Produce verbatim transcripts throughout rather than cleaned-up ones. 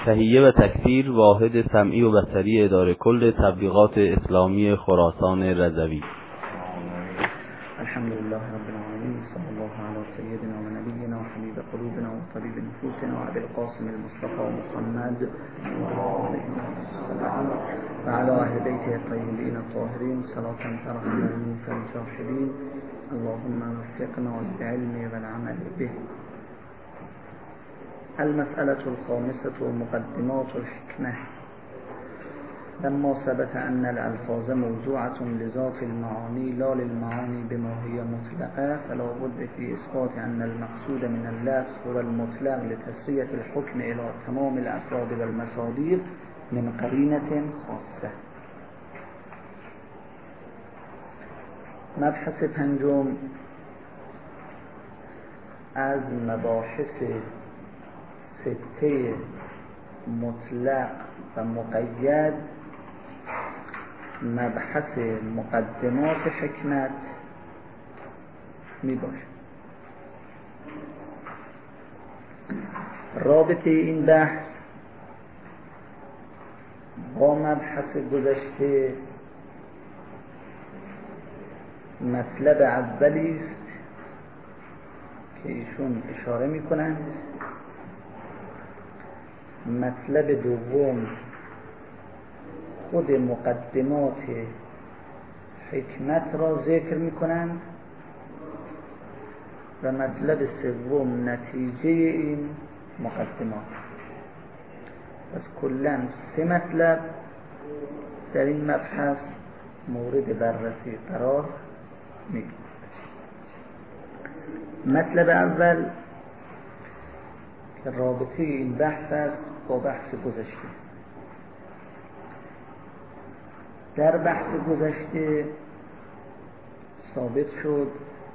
تهیه و تکثیر واحد سمعی و بصری اداره کل تبلیغات اسلامی خراسان رضوی. الحمدلله رب العالمین، صلی الله علی سیدنا و نبینا و حبیب قلوبنا و طبیب نفوسنا و ابی القاسم المصطفى محمد و علی اهل بیته الطیبین الطاهرین صلاة ترحمنا فالجاهدین. اللهم وفقنا للعلم والعمل به. المسألة الخامسة مقدمات الحكمة. لما ثبت أن الألفاظ موضوعة لذات المعاني لا للمعاني بما هي مطلقة، فلا بد في إثبات أن المقصود من اللفظ هو المطلق لتسرية الحكم إلى تمام الأفراد والمصادر من قرينة خاصة. مبحث پنجم از مباحث سته مطلق و مقید مبحث مقدمات حکمت می باشد. رابطه این بحث با مبحث گذشته مطلب اولی است که ایشون اشاره می کنند. مطلب دوم خود مقدمات حکمت را ذکر می کنند و مطلب سوم نتیجه این مقدمات. پس کلاً سه مطلب در این مبحث مورد بررسی قرار می گیرد. مطلب اول که رابطه این بحث است با بحث گذشته. در بحث گذشته ثابت شد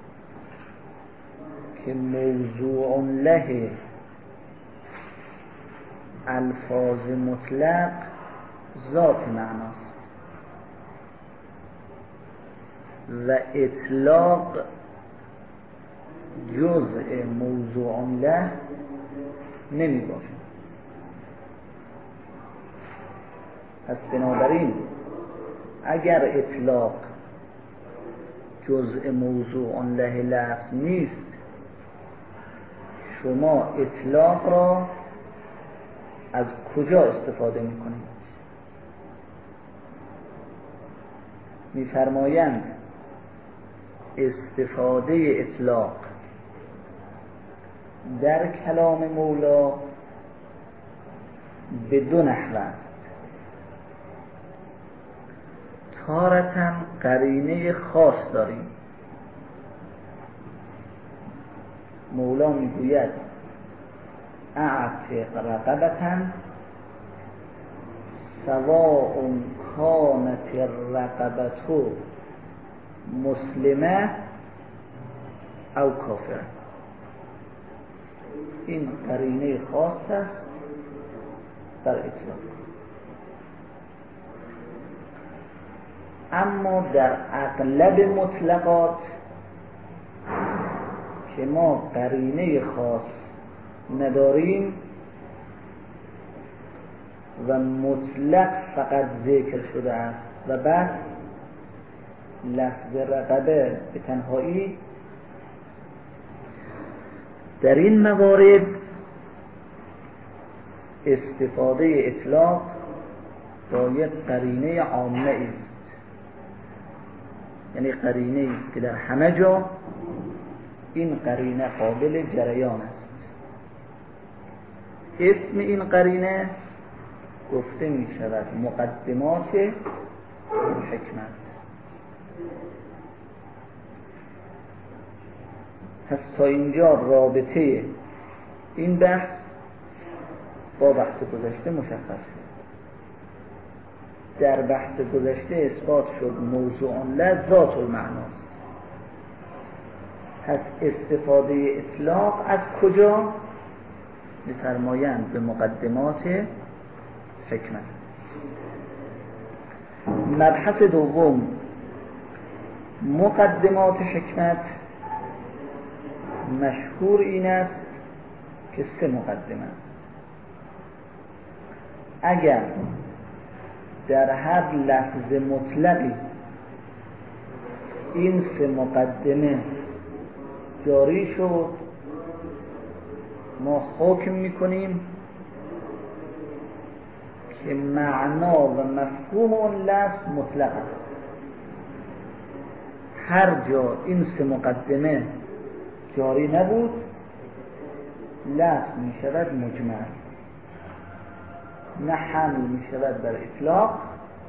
که موضوع له الفاظ مطلق ذات معناست و اطلاق جزء موضوع له نمی باشد. پس بنابراین اگر اطلاق جزء موضوع له لفظ نیست، شما اطلاق را از کجا استفاده می کنید؟ می فرمایند استفاده اطلاق در کلام مولا به دو نحو است. تارةً قرینه خاص داریم. مولا میگوید اعتق رقبة سواء كانت الرقبة مسلمه او کافره. این قرینه خاص است در اطلاق. اما در اغلب مطلقات که ما قرینه خاص نداریم و مطلق فقط ذکر شده است و بعد لفظ رقبه به تنهایی، در این موارد استفاده اطلاق با یک قرینه عامه است، یعنی قرینه است که در همه جا این قرینه قابل جریان است. اسم این قرینه گفته می شود مقدمات حکمت. پس تا اینجا رابطه این بحث با بحث گذشته مشخص شد. در بحث گذشته اثبات شد موضوع له ذات المعناست. پس استفاده اطلاق از کجا؟ می‌فرمایند به مقدمات حکمت. مبحث دوم مقدمات حکمت مشهور این است که سه مقدمه است. اگر در هر لفظ مطلقی این سه مقدمه جاری شد ما حکم میکنیم که معنا و مفهوم اون لفظ مطلق است. هر جا این سه مقدمه جاری نبود لفظ می شود مجمل، نه حمل می شود بر اطلاق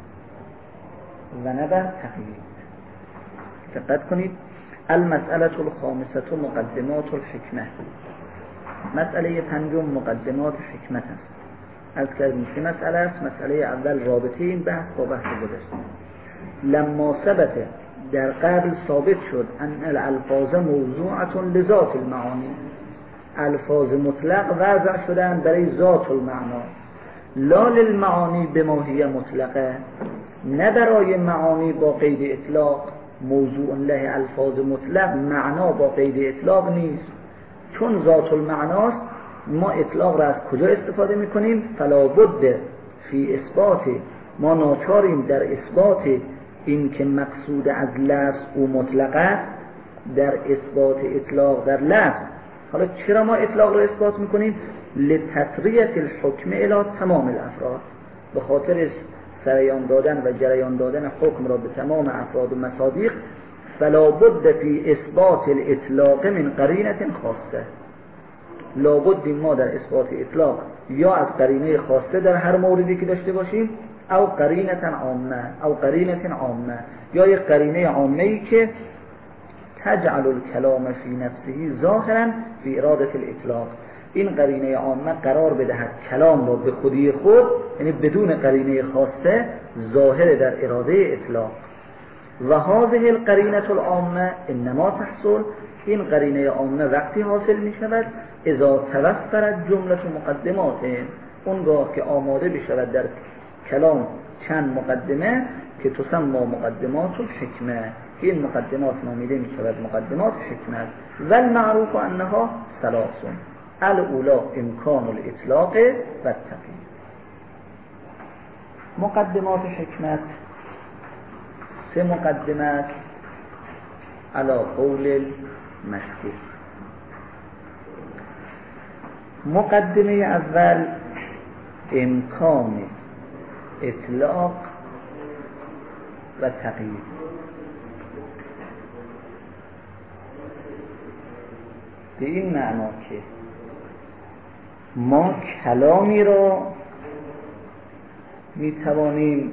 و نه بر تقیید. دقت کنید. المسئله الخامسه مقدمات الحکمه. مسئله پنجم مقدمات حکمت است. از کردیم که مسئله است. مسئله اول رابطه این بحث با بحث گذشته. لما ثبت در قبل ثابت شد ان الالفاظ موضوعه لذات المعانی، الفاظ مطلق وضع شدن برای ذات المعنا، لا للمعانی بما هی مطلقه، نه برای معانی با قید اطلاق. موضوع له الفاظ مطلق، معنا با قید اطلاق نیست. چون ذات المعناست ما اطلاق را از کجا استفاده میکنیم؟ فلا بد فی اثبات، ما ناچاریم در اثبات این که مقصود از لفظ او مطلق است در اثبات اطلاق در لفظ. حالا چرا ما اطلاق را اثبات میکنیم؟ لتسریة الحکم الی تمام الافراد، به خاطر سریان دادن و جریان دادن حکم را به تمام افراد و مصادیق. فلا بد فی اثبات الاطلاق من قرینه خاصه، لابد ما در اثبات اطلاق یا از قرینه خاصه در هر موردی که داشته باشیم، او قرینه عامه او قرینه عامه، یا یک قرینه عامه ای که تجعل الکلام فی نفسه ظاهرا فی اراده الاطلاق، این قرینه عامه قرار بدهد کلام را به خودی خود، یعنی بدون قرینه خاصه، ظاهر در اراده اطلاق. و هذه القرینه العامه انما تحصل، این قرینه عامه وقتی حاصل می شود اذا توفرت جمله مقدمات، اونگاه که آماده بشود در کلام چند مقدمه که تسمى مقدمات الحکمه، این مقدمات نامیده می شود مقدمات حکمت. و المعروف انها ثلاث، الاولی امکان الاطلاق و التقیید. مقدمات حکمت سه مقدمات علی قول المشهور. مقدمه اول امکان اطلاق و تقیید. به این معنا که ما کلامی را می توانیم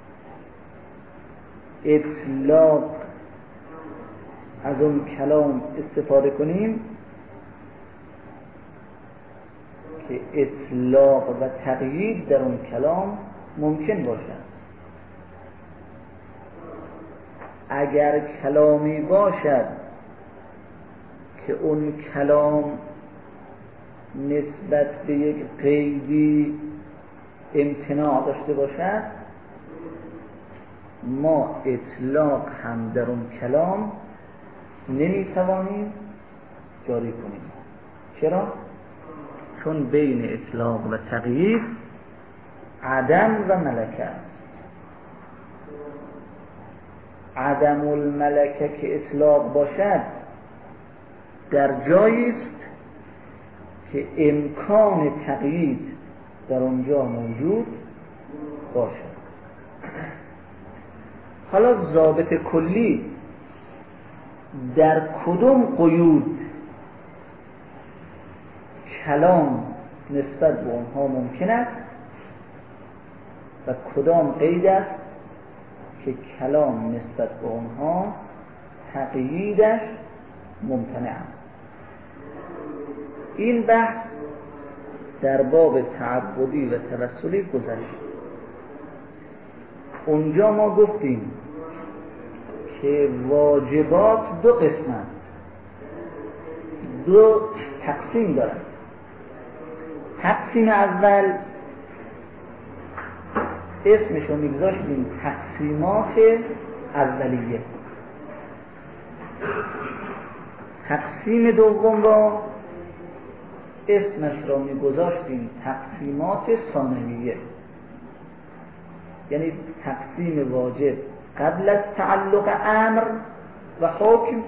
اطلاق از اون کلام استفاده کنیم که اطلاق و تقیید در اون کلام ممکن باشد. اگر کلامی باشد که اون کلام نسبت به یک قیدی امتناع داشته باشد، ما اطلاق هم در اون کلام نمیتوانیم جاری کنیم. چرا؟ چون بین اطلاق و تقیید عدم و ملکه است. عدم الملکه که اطلاق باشد در جایی است که امکان تقیید در اونجا موجود باشد. حالا ضابط کلی در کدوم قیود کلام نسبت به اونها ممکن است و کدام قید است که کلام نسبت به اونها تقییدش ممتنع است. این بحث در باب تعبدی و توسلی گذشت. اونجا ما گفتیم که واجبات دو قسمن، دو تقسیم دارند. تقسیم اول اسمشو میگذاشتیم تقسیمات اولیه. تقسیم دوم را اسمش را میگذاشتیم تقسیمات ثانویه. یعنی تقسیم واجب قبل از تعلق امر و حکم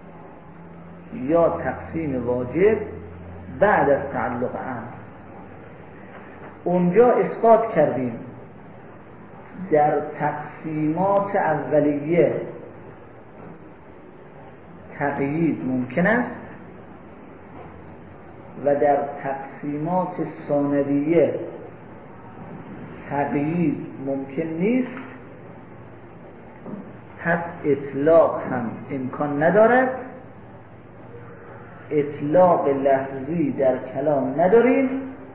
یا تقسیم واجب بعد از تعلق امر. اونجا اسقاط کردیم در تقسیمات اولیه تقیید ممکن است و در تقسیمات ثانویه تقیید ممکن نیست، پس اطلاق هم امکان ندارد. اطلاق لفظی در کلام نداریم،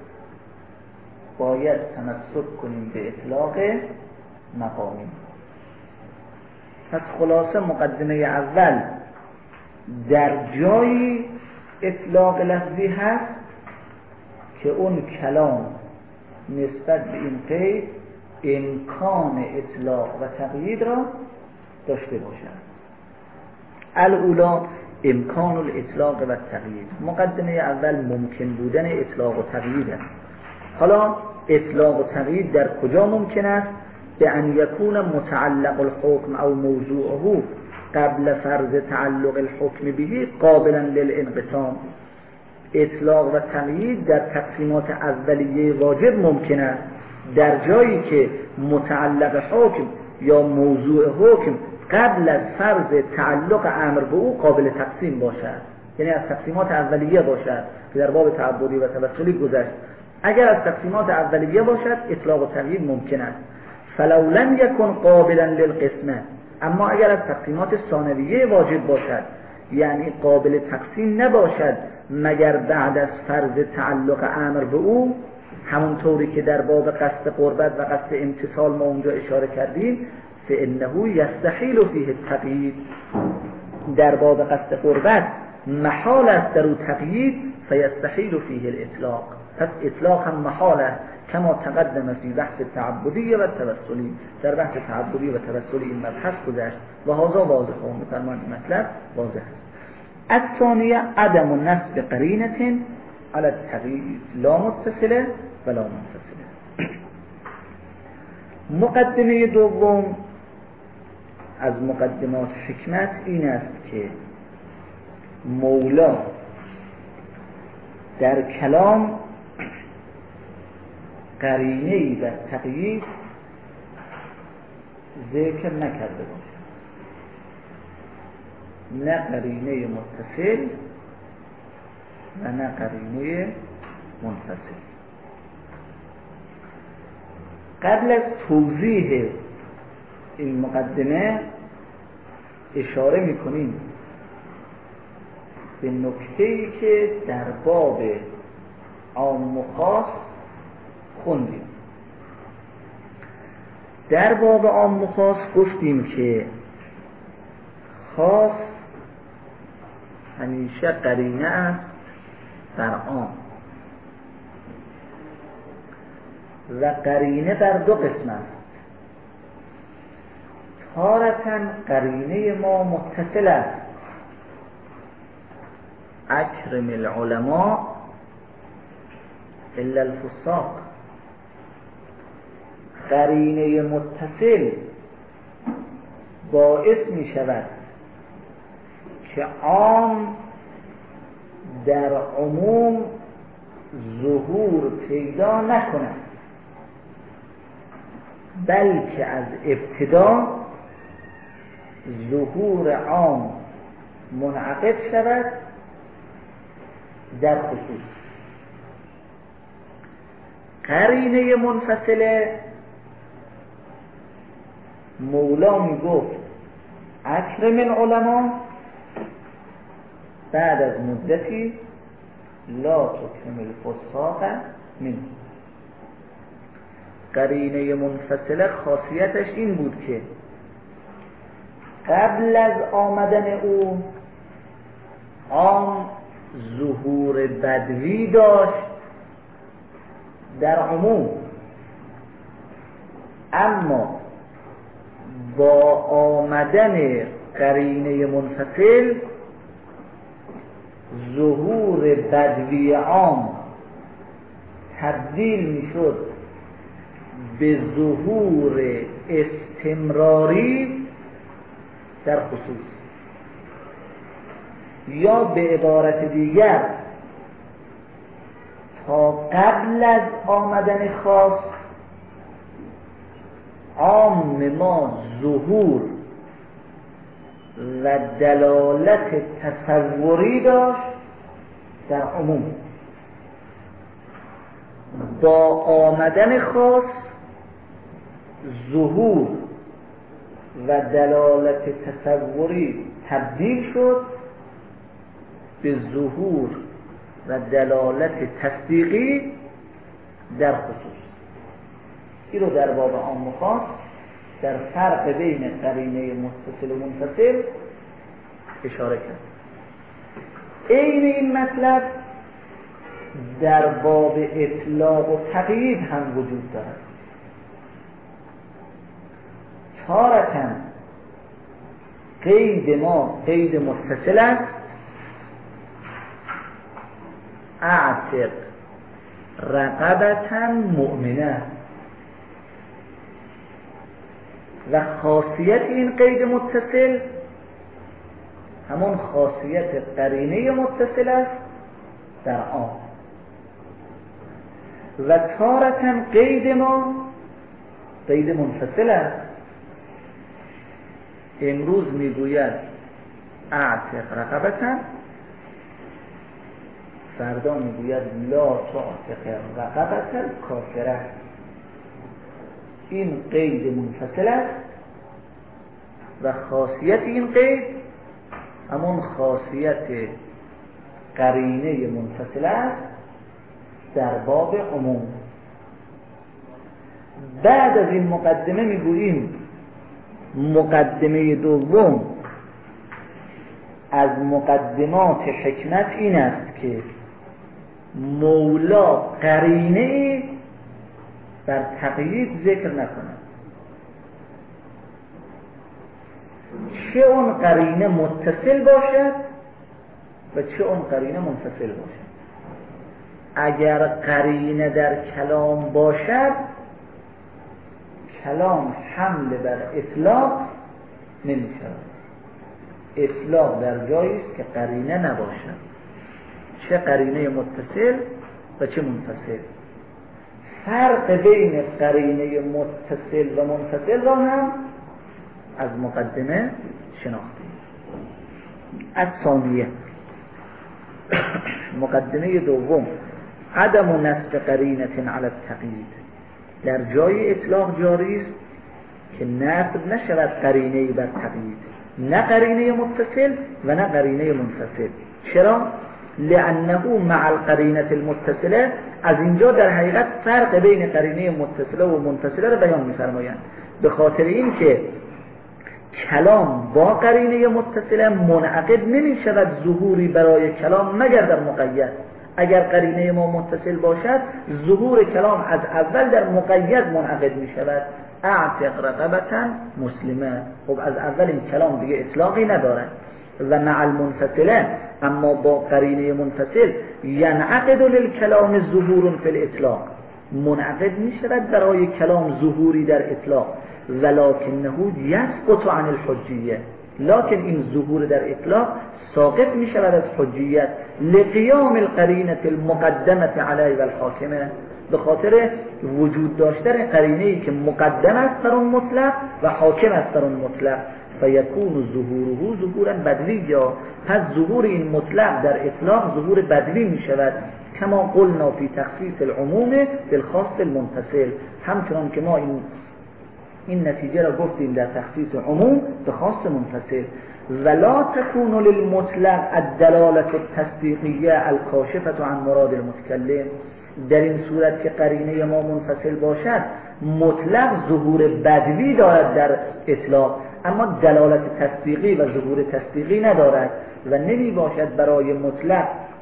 باید تمسک کنیم به اطلاق مقامی. پس خلاصه مقدمه اول در جایی اطلاق لفظی هست که اون کلام نسبت به این قید امکان اطلاق و تقیید را داشته باشد. الاولا امکان الاطلاق و تقیید. مقدمه اول ممکن بودن اطلاق و تقیید است. حالا اطلاق و تقیید در کجا ممکن است؟ به ان یکون متعلق الحکم او موضوعه قبل فرض تعلق الحکم به قابلا للانقسام. اطلاق و تقیید در تقسیمات اولیه واجب ممکن است در جایی که متعلق حکم یا موضوع حکم قبل از فرض تعلق امر به او قابل تقسیم باشد، یعنی از تقسیمات اولیه باشد که در باب تعبدی و توسلی گذشت. اگر از تقسیمات اولیه باشد اطلاق و تقیید ممکن است. فلو لم یکن قابلا للقسمه، اما اگر از تقسیمات ثانویه واجب باشد یعنی قابل تقسیم نباشد مگر بعد از فرض تعلق امر به او، همونطوری که در باب قصد قربت و قصد امتصال ما اونجا اشاره کردیم، فانه یستحیل فیه التقیید. در باب قصد قربت محال است در او تقیید، فیستحیل فیه الاطلاق. پس اطلاق هم محال است کما تقدم فی بحث تعبدی و توسلی. در بحث تعبدی و توسلی این مبحث گذشت و هذا واضح و مثلا مطلب واضح است. الثانیه عدم نصب قرینه على التقیید لا متصله ولا منفصله. مقدمه دوم از مقدمات حکمت این است که مولا در کلام قرینه‌ای و تقیید ذکر نکرده باشد، نه قرینه متصل و نه قرینه منفصل. قبل از توضیح این مقدمه اشاره می‌کنیم به نکته‌ای که در باب عام و خاص خوندیم. در باب عام و خاص گفتیم که خاص همیشه قرینه است در عام و قرینه در دو قسم است. تارةً قرینه ما متصل است، اکرم العلماء الا الفساق. قرینه متصل باعث می شود که عام در عموم ظهور پیدا نکند، بلکه از ابتدا ظهور عام منعقد شود در خصوص. قرینه منفصله مولا می گفت اکرم العلماء، بعد از مدتی لا تکرم الفساق منه. قرینه منفصله خاصیتش این بود که قبل از آمدن او عام ظهور بدوی داشت در عموم، اما با آمدن قرینه منفصل ظهور بدوی عام تبدیل می شد به ظهور استمراری در خصوص، یا به عبارت دیگر تا قبل از آمدن خاص عام ما ظهور و دلالت تصوری داشت در عموم. با آمدن خاص ظهور و دلالت تصوری تبدیل شد به ظهور و دلالت تصدیقی در خصوص. این رو در باب عام و خاص در فرق بین قرینه متصل و منفصل اشاره کرد. عین این مطلب در باب اطلاق و تقیید هم وجود دارد. تارة قید ما قید متصل است، اعتق رقبة مؤمنه، و خاصیت این قید متصل همون خاصیت قرینه متصل است در عام. و تارة قید ما قید منفصل است. امروز میگوید اعتق رقبة، فردا میگوید لا تعتق رقبة کافره. این قید منفصل است و خاصیت این قید همون خاصیت قرینه منفصل است در باب عموم. بعد از این مقدمه میگوییم مقدمه دوم از مقدمات حکمت این است که مولا قرینه در تقیید ذکر نکنه، چه اون قرینه متصل باشد و چه اون قرینه منفصل باشد. اگر قرینه در کلام باشد کلام حمل بر اطلاق نمی شود. اطلاق در جایی است که قرینه نباشد، چه قرینه متصل و چه منفصل. فرق بین قرینه متصل و منفصل را هم از مقدمه شناختیم. از ثانیه مقدمه دوم عدم نصب قرینه علی التقیید، در جای اطلاق جاری است که نصب نشود قرینه بر تقیید، نه قرینه متصل و نه قرینه منفصل. چرا؟ لأنه مع القرینه المتصله، از اینجا در حقیقت فرق بین قرینه متصله و منفصله را بیان می‌فرمایند. به خاطر این که کلام با قرینه متصله منعقد نمی‌شود ظهوری برای کلام مگر در مقید. اگر قرینه ما متصل باشد ظهور کلام از اول در مقید منعقد می‌شود. اعتق رقبة مسلمه، خب از اول این کلام دیگه اطلاقی ندارد. و مع المنفصله، اما با قرینه منفصل ینعقد للکلام ظهور فی الاطلاق، منعقد می شود برای کلام ظهوری در اطلاق. ولکنه یسقط عن الحجیه، لکن این ظهور در اطلاق ساقط می شود از حجیت لقیام القرینه المقدمه علیه و الحاکمه، به خاطر وجود داشتن قرینه‌ای که مقدم است بر اون مطلق و حاکم است بر اون مطلق. فیکون ظهوره ظهورا بدویا، پس ظهور این مطلق در اطلاق ظهور بدوی می شود. کما قلنا فی تخصیص العموم بالخاص المنفصل، همچنان که ما این این نتیجه را گفتیم در تخصیص عموم به خاص منفصل. ولا تكون للمطلق الدلاله التصدیقیه الکاشفه عن مراد المتکلم، در این صورت که قرینه ما منفصل باشد مطلق ظهور بدوی دارد در اطلاق، اما دلالت تصدیقی و ظهور تصدیقی ندارد و نمی باشد برای مطلق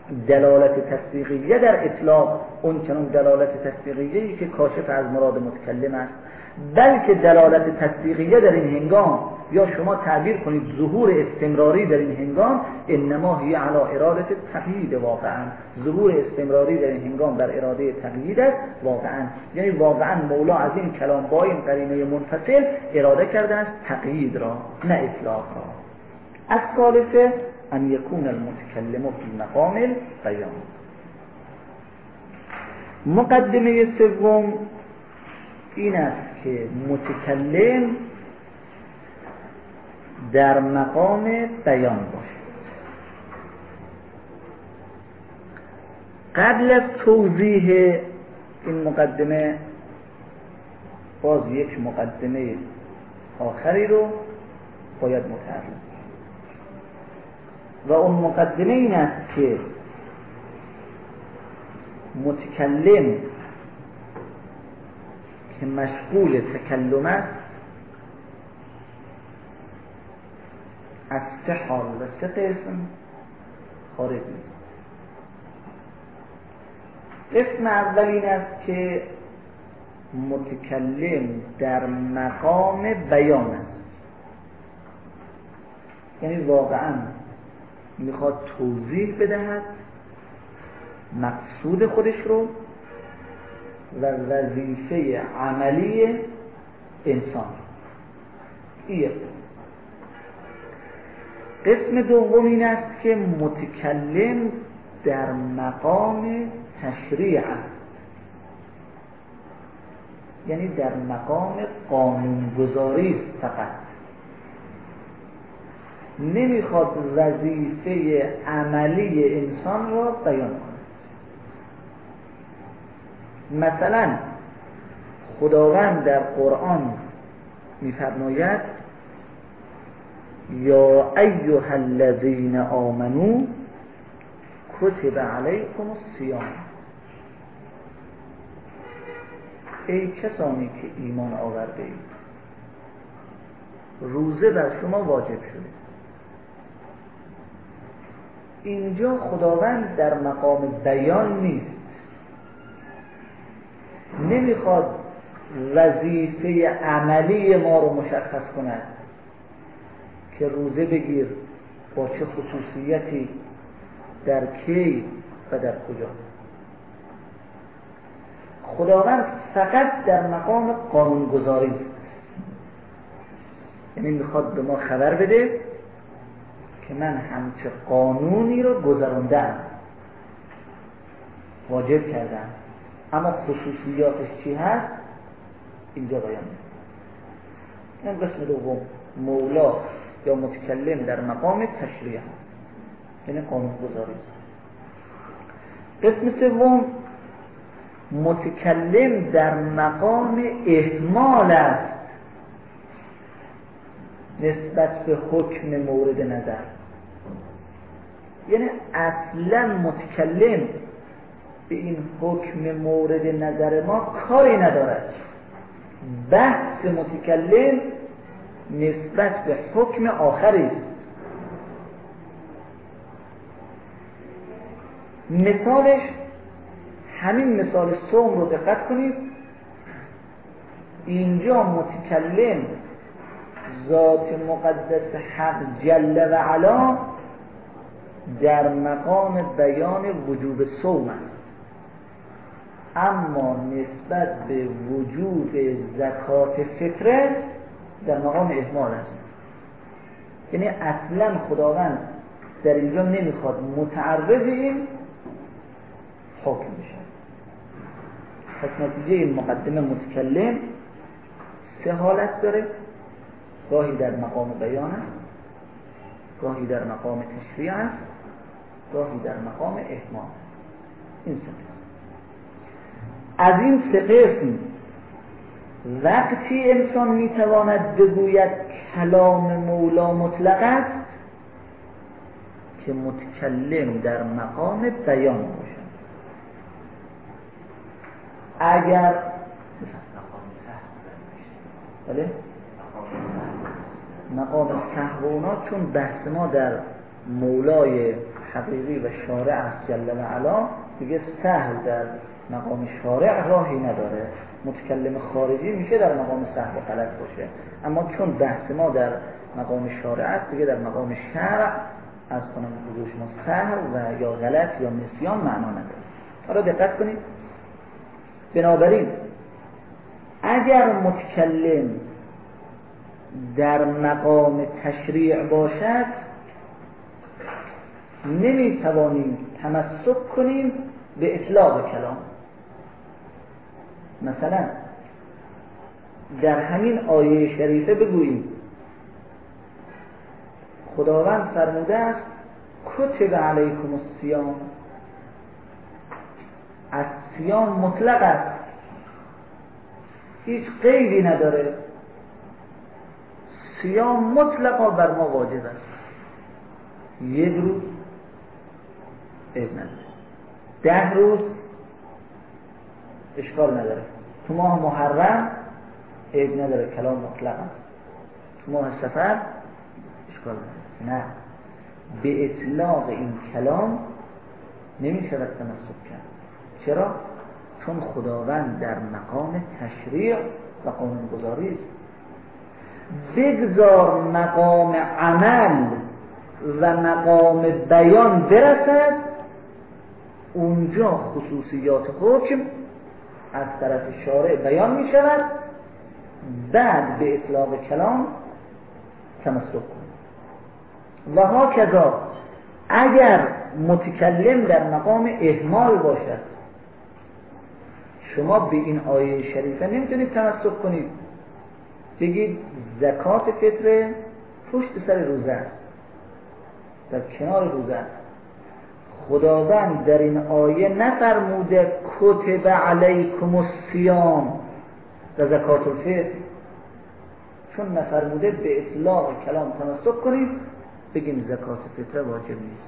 دلالت تصدیقیه در اطلاق اون چنان دلالت تصدیقیه‌ای که کاشف از مراد متکلم است، بلکه دلالت تصدیقیه در این هنگام، یا شما تعبیر کنید ظهور استمراری در این هنگام، انما هی علی اراده تقیید، واقعا ظهور استمراری در این هنگام در اراده تقیید است واقعا، یعنی واقعا مولا از این کلام با این قرینه منفصل اراده کردن است تقیید را نه اطلاق را. از ثالثه ان یکون المتکلم فی مقام البیان. مقدمه سوم این است که متکلم در مقام بیان باشد. قبل از توضیح این مقدمه باز یک مقدمه آخری رو باید متعرض، و اون مقدمه این است که متکلم که مشغول تکلم است از سه حال و سه قسم خارج نیست. قسم اول این است که متکلم در مقام بیان است، یعنی واقعا میخواد توضیح بدهد مقصود خودش رو و وظیفه عملی انسان. این قسم دوم این است که متکلم در مقام تشریع است، یعنی در مقام قانونگذاری است، فقط نمیخواد وظیفه عملی انسان را بیان کند. مثلا خداوند در قرآن میفرماید یا ایها الذین آمنوا کتب علیکم الصیام، ای کسانی که ایمان آورده اید روزه بر شما واجب شده. اینجا خداوند در مقام بیان نیست، نمیخواد وظیفه عملی ما رو مشخص کند که روزه بگیر با چه خصوصیتی، در کی و در کجا. خداوند فقط در مقام قانونگذاری است، یعنی میخواد به ما خبر بده که من همچه قانونی رو گذراندم، واجب کردم، اما خصوصیاتش چی هست اینجا بیان می‌کنه. این قسم دوم، مولا یا متکلم در مقام تشریع، یعنی قانون گذاری. قسم سوم، متکلم در مقام احمال است نسبت به حکم مورد نظر، یعنی اصلا متکلم به این حکم مورد نظر ما کاری ندارد. بحث متکلم نسبت به حکم آخری است. مثالش همین مثال صوم رو دقت کنید. اینجا متکلم ذات مقدس حق جل و علا در مقام بیان وجوب صوم است، اما نسبت به وجوب زکات فطره در مقام اهمال است. یعنی اصلا خداوند در اینجا نمیخواد متعرض این حکم بشه. پس نتیجه این مقدمه متکلم سه حالت داره، گاهی در مقام بیان است، گاهی در مقام تشریع است، گاهی در مقام اهمال. این سه قسم. از این سه قسم وقتی انسان میتواند بگوید کلام مولا مطلق است که متکلم در مقام بیان باشد. اگر بله مقام سهو اونا، چون بحث ما در مولای حقیقی و شارع است جل و علا، دیگه سهو در مقام شارع راهی نداره. متکلم خارجی میشه در مقام سهو و غلط باشه، اما چون بحث ما در مقام شارع است، دیگه در مقام شرع از کنم حضور شما سهو و یا غلط یا نسیان معنا نداره. حالا دقت کنید، بنابراین اگر متکلم در مقام تشریع باشد نمیتوانیم تمسک کنیم به اطلاق کلام. مثلا در همین آیه شریفه بگوییم خداوند فرموده است کتب علیکم الصیام، از صیام مطلق است، هیچ قیدی نداره، صیام مطلقا بر ما واجب است، یک روز عیب نداره، ده روز اشکال نداره، تو ماه محرم عیب نداره، کلام مطلق است، تو ماه سفر اشکال نداره. نه، به اطلاق این کلام نمی شود تمسک کرد. چرا؟ چون خداوند در مقام تشریع و قانونگذاری است. بگذار مقام عمل و مقام بیان برسد، اونجا خصوصیات حکم از طرف شارع بیان می شود، بعد به اطلاق کلام تمسک کن. و هاکذا اگر متکلم در مقام اهمال باشد، شما به این آیه شریفه نمیتونید تمسک کنید، بگید زکات فطر پشت سر روزه است، در کنار روزه است. خداوند در این آیه نفرموده کتب علیکم الصیام و زکات الفطر، چون نفرموده به اطلاق کلام تمسک کنید، بگیم زکات فطر واجب نیست.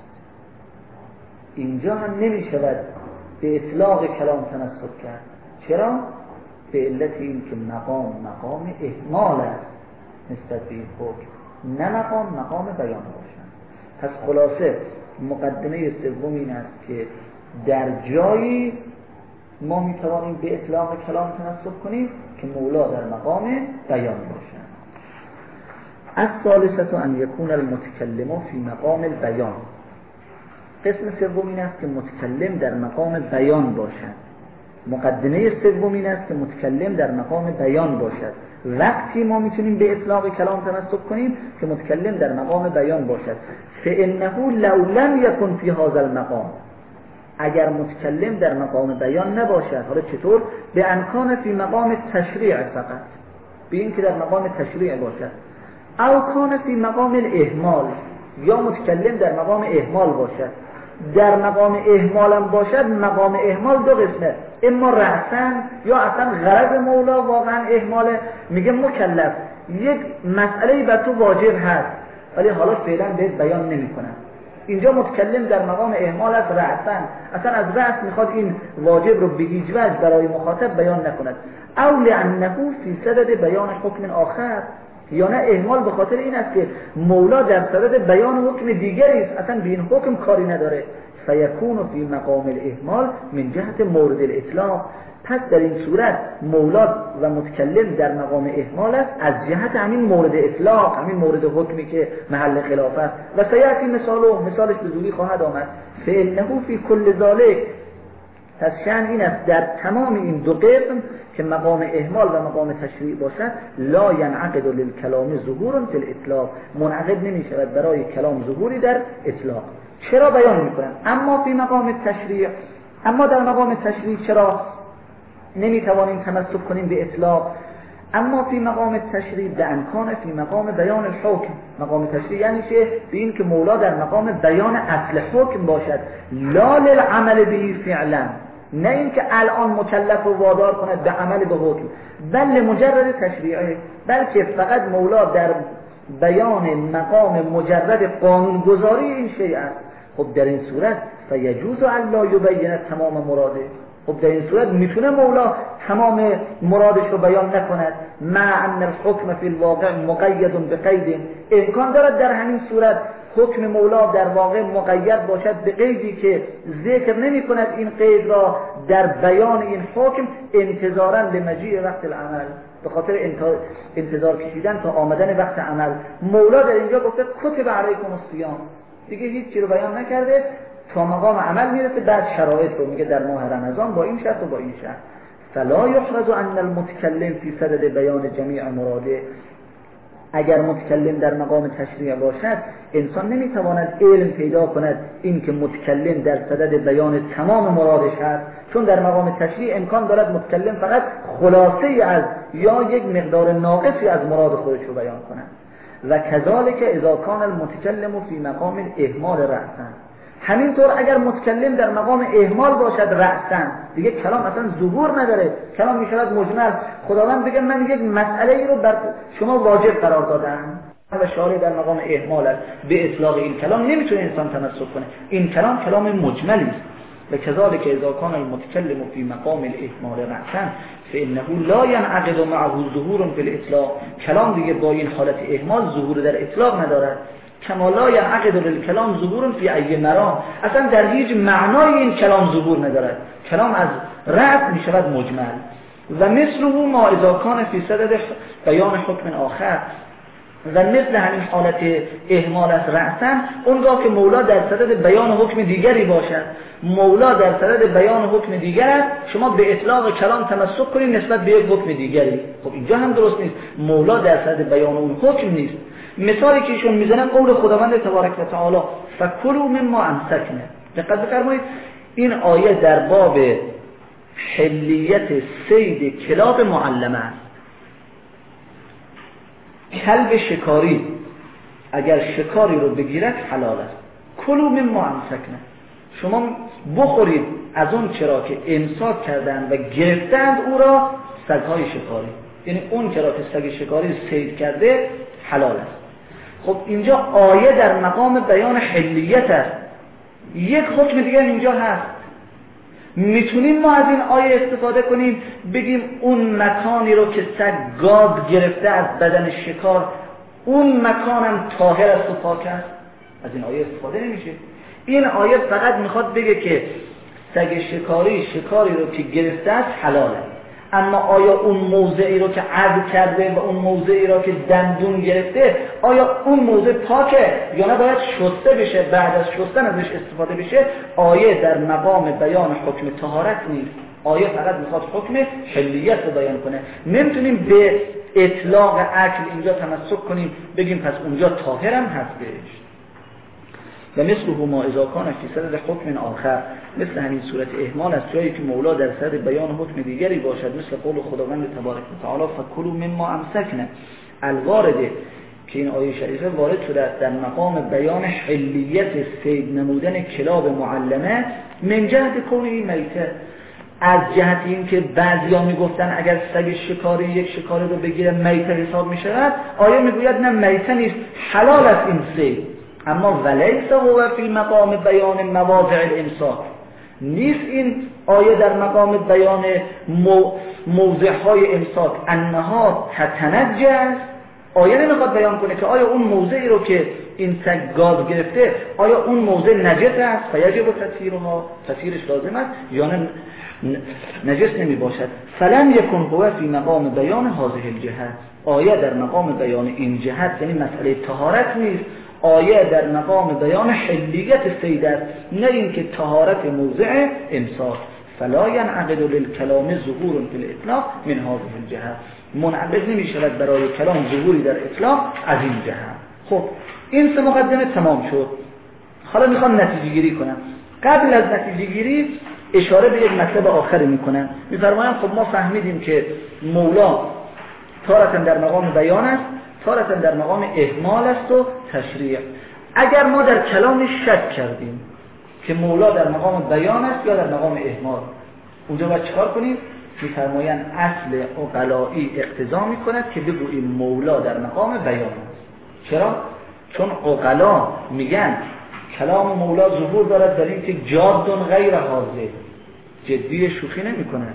اینجا هم نمی شود به اطلاق کلام تمسک کرد. چرا؟ به علت این که مقام مقام اهمال است نسبت به این حکم، نه مقام مقام بیان باشد. پس خلاصه مقدمه سوم این است که در جایی ما می توانیم به اطلاق کلام تمسک کنیم که مولا در مقام بیان باشد. الثالثه ان یکون المتکلم فی مقام البیان. قسم سوم این است که متکلم در مقام بیان باشد. مقدمه سوم این است که متکلم در مقام بیان باشد. وقتی ما میتونیم به اطلاق کلام تمسک کنیم که متکلم در مقام بیان باشد. فانه لو لم یکن فی هذا المقام، اگر متکلم در مقام بیان نباشد، حالا چطور؟ به امکان فی مقام تشریع فقط، به این که در مقام تشریع باشد، او کان فی مقام الاهمال، یا متکلم در مقام اهمال باشد. در مقام اهمالم باشد، مقام اهمال دو قسمه، اما رأساً یا اصلا غرض مولا واقعا اهماله، میگه مکلف یک مسئله بر تو واجب هست ولی حالا فعلا بهت بیان نمی کنم. اینجا متکلم در مقام اهمال است رأساً، اصلا از رأس میخواد این واجب رو به هیچ وجه برای مخاطب بیان نکند. او لعنه فی صدد بیان حکم آخر، یا نه اهمال به خاطر این است که مولا در صدد بیان حکم دیگری است، اصلا به این حکم کاری نداره. فیکون فی مقام الاهمال من جهت مورد الاطلاق، پس در این صورت مولا و متکلم در مقام اهمال است از جهت همین مورد اطلاق، همین مورد حکمی که محل خلاف است. و سیأتی مثاله، مثالش به زودی خواهد آمد. فانه فی کل ذالک، پس شأن این است در تمام این دو قسم که مقام اهمال و مقام تشریع باشد، لا ینعقد للکلام ظهور فی الاطلاق، منعقد نمی شود برای کلام ظهوری در اطلاق. چرا بیان میکنن؟ اما فی مقام تشریع، اما در مقام تشریع چرا نمی توانیم تمسک کنیم به اطلاق؟ اما فی مقام تشریع به امکان فی مقام بیان الحکم. مقام تشریع یعنی چه؟ به این که مولا در مقام بیان اصل حکم باشد، لا للعمل به فعلا، نه این که الان مکلف و وادار کند به عمل به حکم، بل مجرد تشریعه، بلکه فقط مولا در بیان مقام مجرد قانونگذاری این شیء است. خب در این صورت فیجوز ان لا یبین تمام مراده، خب در این صورت میتونه مولا تمام مرادش رو بیان نکند. مع ان الحکم فی الواقع مقید بقید، امکان دارد در همین صورت حکم مولا در واقع مقید باشد به قیدی که ذکر نمی کند این قید را در بیان این حکم انتظارا لمجیء وقت العمل، به خاطر انتظار کشیدن تا آمدن وقت عمل. مولا در اینجا گفته کتب علیکم الصیام، دیگه هیچ چیزی رو بیان نکرده تا مقام عمل میرسه، بعد شرایط رو میگه در ماه رمضان با این شرط و با این شرط. فلا یحرز ان المتکلم فی صدد بیان جمیع مراده. اگر متکلم در مقام تشریع باشد انسان نمیتواند علم پیدا کند این که متکلم در صدد بیان تمام مرادش هست، چون در مقام تشریع امکان دارد متکلم فقط خلاصه از یا یک مقدار ناقصی از مراد خودش رو بیان کند. و کذالک اذا کان المتکلم فی مقام اهمال رأسا، همینطور اگر متکلم در مقام اهمال باشد رأسا، دیگه کلام اصلا ظهور نداره، کلام میشود مجمل. خداوند بگه من یک مسئله ای رو بر شما واجب قرار دادم و شارع در مقام اهمال است، به اطلاق این کلام نمیتونه انسان تمسک کنه، این کلام کلام مجملی است. و کذالک اذا کان المتکلم فی مقام الاهمال رأسا فانه لا ينعقد معه ظهور فی الاطلاق. کلام دیگه با این حالت اهمال ظهور در اطلاق ندارد. کما لا ينعقد للکلام ظهور فی ای مرام، اصلا در هیچ معنای این کلام ظهور ندارد، کلام از رأس می شود مجمل. و مثله ما اذا کان فی صدد بیان حکم آخر، و مثل همین حالت اهمال از رأسا اونگاه که مولا در صدد بیان حکم دیگری باشد. مولا در صدد بیان حکم دیگر است، شما به اطلاق کلام تمسک کنید نسبت به یک حکم دیگری. خب اینجا هم درست نیست، مولا در صدد بیان اون حکم نیست. مثالی که ایشون میزنن قول خداوند تبارک و تعالی فکلوا مما امسکنا. دقت بفرمایید این آیه در باب حلیت صید کلاب معلمه است. کلب شکاری اگر شکاری رو بگیرد حلال است. کلوا مما امسکنا، شما بخورید از اون چرا که امساک کردند و گرفتند او را سگ‌های شکاری، یعنی اون چرا که سگ شکاری صید کرده حلال است. خب اینجا آیه در مقام بیان حلیت است، یک حکم دیگر اینجا هست. میتونیم ما از این آیه استفاده کنیم بگیم اون مکانی رو که سگ گاز گرفته از بدن شکار اون مکانم طاهر است و پاک است؟ از این آیه استفاده نمیشه. این آیه فقط میخواد بگه که سگ شکاری شکاری رو که گرفته است حلاله، اما آیا اون موضعی رو که عض کرده و اون موضعی رو که دندون گرفته آیا اون موضع پاکه یا نه باید شسته بشه، بعد از شستن ازش استفاده بشه؟ آیه در مقام بیان حکم طهارت نیست، آیه فقط میخواد حکم حلیت رو بیان کنه. نمیتونیم به اطلاق عقل اینجا تمسک کنیم بگیم پس اونجا طاهرم هستش. و مثل ما اذا کان فی صدد حکم آخر، مثل همین صورت اهمال است جایی که مولا در صدد بیان حکم دیگری باشد، مثل قول خداوند تبارک و تعالی فکلوا مما امسکنا الوارده که این آیه شریفه وارد شده است در مقام بیان حلیت صید نمودن کلاب معلمه من جهت کونه میته، از جهت این که بعضیا میگفتن اگر سگ شکاری یک شکاری رو بگیره میته حساب میشود، آیه میگوید نه میته نیست، حلال است این صید. اما ولیس هو فی مقام بیان مواضع الامساک، نیست این آیه در مقام بیان مو موضعهای امساک انها تتنجس. آیه نمیخواد بیان کنه که آیا اون موضعی رو که این سگ گاز گرفته آیا اون موضع نجس است فیجب تطهیرها، تطهیرش لازم است یا نه نجس نمی باشد. فلم یکن هو فی مقام بیان هذه الجهت، آیه در مقام بیان این جهت یعنی مسئله طهارت نیست، آیه در مقام بیان حلیت صید است، نه اینکه طهارت موضع امساک. فلا ينعقد للكلام ظهور فی الاطلاق من هذه الجهت، منعقد نمی شود برای کلام ظهوری در اطلاق از این جهت. خب این سه مقدمه تمام شد، حالا میخوام نتیجه گیری کنم. قبل از نتیجه گیری اشاره به یک مطلب آخری میکنم. میفرمایم خب ما فهمیدیم که مولا تارة در مقام بیان است، تارة در مقام اهمال است و تشریع. اگر ما در کلامش شک کردیم که مولا در مقام بیان است یا در مقام اهمال، اونجا باید چکار کنیم؟ میفرمایند اصل عقلائی اقتضا میکند که بگوییم مولا در مقام بیان است. چرا؟ چون عقلا میگن کلام مولا ظهور دارد در این که جاد غیر حاضر، جدی شوخی نمی کنند.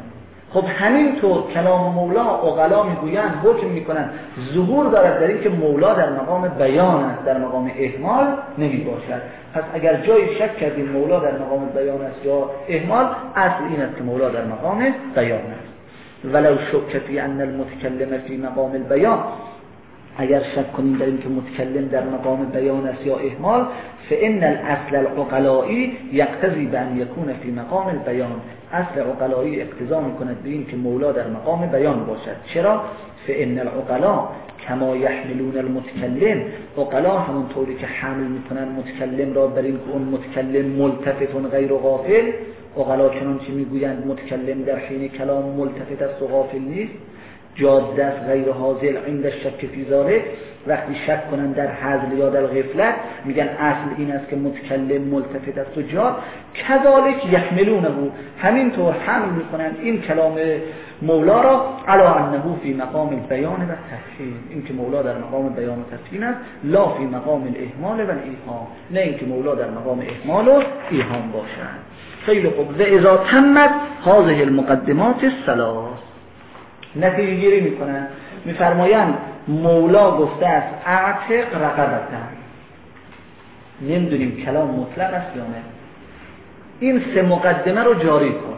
خب همینطور کلام مولا عقلا میگویند حکم میکنند ظهور دارد در این که مولا در مقام بیان است، در مقام اهمال نمی باشد. پس اگر جایی شک کردیم مولا در مقام بیان است یا اهمال، اصل این است که مولا در مقام بیان است. ولو شک فی ان المتکلم فی مقام البیان، اگر شک کنیم در این که متکلم در مقام بیان است یا اهمال، فان الاصل العقلائی یقتضی بان یکون فی مقام البیان، اصل عقلائی اقتضا میکند به این که مولا در مقام بیان باشد. چرا؟ فان العقلا کما یحملون المتکلم، عقلا همونطوری که حمل میکنن متکلم را بر این که اون متکلم ملتفت غیر غافل، عقلا چنانچه میگویند متکلم در حین کلام ملتفت است و غافل نیست، جاده است غیر حاضر عند شک فی ذلک، وقتی شک کنن در حذل یا در غفلت میگن اصل این است که متکلم ملتفت است و جاد. کذالک یحملونه، همینطور حمل میکنن این کلام مولا را علی انه فی مقام البیان و تفهیم، این که مولا در مقام بیان و تفهیم است، لا فی مقام الاهمال و الایهام، نه این که مولا در مقام اهمال و ایهام باشد. خیلی خوب. و اذا تمت هذه المقدمات الثلاث، نتیجه گیری میکنن، میفرمایند مولا گفته است اعتق رقبتن، نمیدونیم کلام مطلق است یا نه، این سه مقدمه رو جاری کن.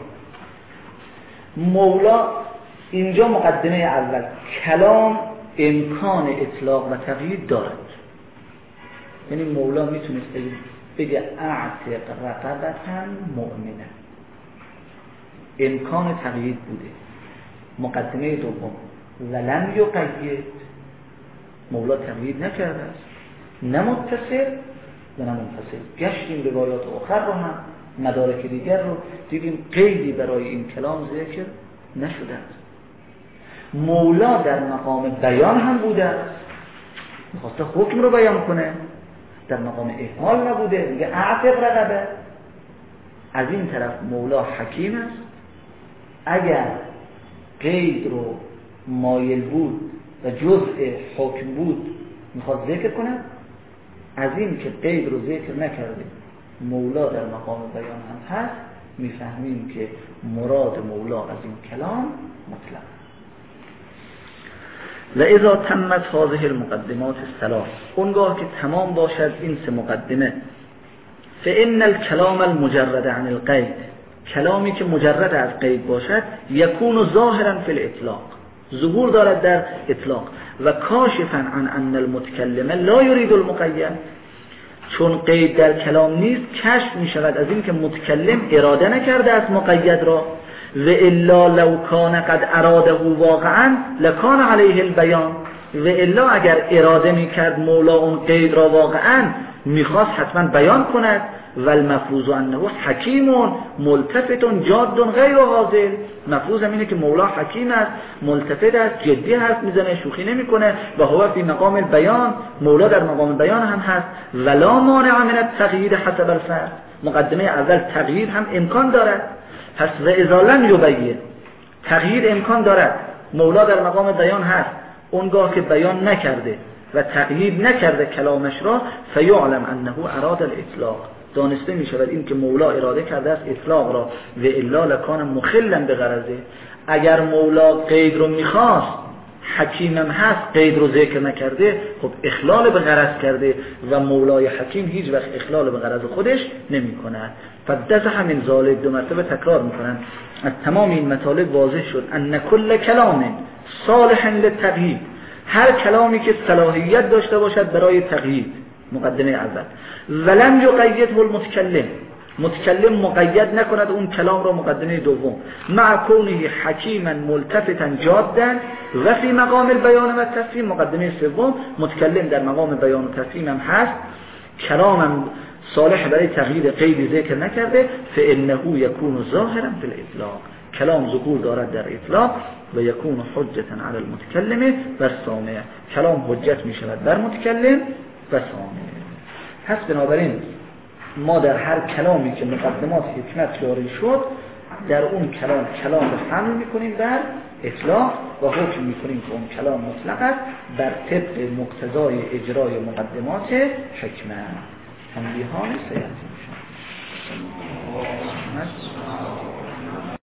مولا اینجا مقدمه اول، کلام امکان اطلاق و تقیید دارد، یعنی مولا میتونست بگه اعتق رقبتن مؤمنه، امکان تقیید بوده. مقدمه دوم ولم یقید، مولا تقیید نکرده است، نه متصل و نه منفصل. گشتیم روایات آخر رو هم، مدارک دیگر رو دیدیم قیدی برای این کلام ذکر نشده است. مولا در مقام بیان هم بوده است، میخواسته حکم رو بیان کنه، در مقام احمال نبوده، میگه اعتق رقبه. از این طرف مولا حکیم است، اگر قید رو مایل بود و جزء حکم بود میخواد ذکر کنه، از این که قید رو ذکر نکرده مولا در مقام بیان هم هست، میفهمیم که مراد مولا از این کلام مطلق. و اذا تمت هذه المقدمات الثلاث، اونگاه که تمام باشد این سه مقدمه، فان الكلام المجرد عن القید، کلامی که مجرد از قید باشد، یکون ظاهرا فی الاطلاق، ظهور دارد در اطلاق، و کاشفا عن ان المتکلم لا یرید المقید، چون قید در کلام نیست کشف می شود از این که متکلم اراده نکرده از مقید را، و الا لو کان قد اراده واقعا لکان علیه البیان، و الا اگر اراده می کرد مولا اون قید را واقعا میخواست حتما بیان کند، و المفروض انه حکیم ملتفت جاد غیر حاضر، مفروض اینه که مولا حکیم است، ملتفت است، جدی حرف میزنه، شوخی نمیکنه، و هو فی مقام البیان، مولا در مقام بیان هم هست. ولا مانع من التقیید حسب الفرد، مقدمه اول تقیید هم امکان دارد، پس و اذا لم یبین، تقیید امکان دارد، مولا در مقام بیان هست، اونگاه که بیان نکرده و تقیید نکرده کلامش را، فیعلم انه اراد الاطلاق، دانسته می شود این که مولا اراده کرده است اطلاق را، و الا لکان مخلا به غرضه، اگر مولا قید رو میخواست، حکیمم هست قید رو ذکر نکرده، خب اخلال به غرض کرده، و مولای حکیم هیچ وقت اخلال به غرض خودش نمی کند. فدت همین ذالک، دو مرتبه تکرار میکنن، از تمام این مطالب واضح شد ان کل کلام صالح للتقیید، هر کلامی که صلاحیت داشته باشد برای تقیید، مقدمه اول، ولم یقیده المتکلم، متکلم مقید نکند اون کلام را، مقدمه دوم، مع کونه حکیما ملتفتا جادا و فی مقام البیان و تفهیم، مقدمه سوم، متکلم در مقام بیان و تفهیم هم هست، کلامم صالح برای تغییر قید ذکر نکرده، فانه یکون ظاهرا فی الاطلاق، کلام ظهور دارد در اطلاق، و یکون حجتا علی المتکلم و السامع، کلام حجت می شود بر متکلم و سامع. پس بنابراین ما در هر کلامی که مقدمات حکمت جاری شد، در اون کلام کلام رو حمل میکنیم بر اطلاق و حکم میکنیم که اون کلام مطلق است بر طبق مقتضای اجرای مقدمات حکمت. تنبیهان سیاسی میشن.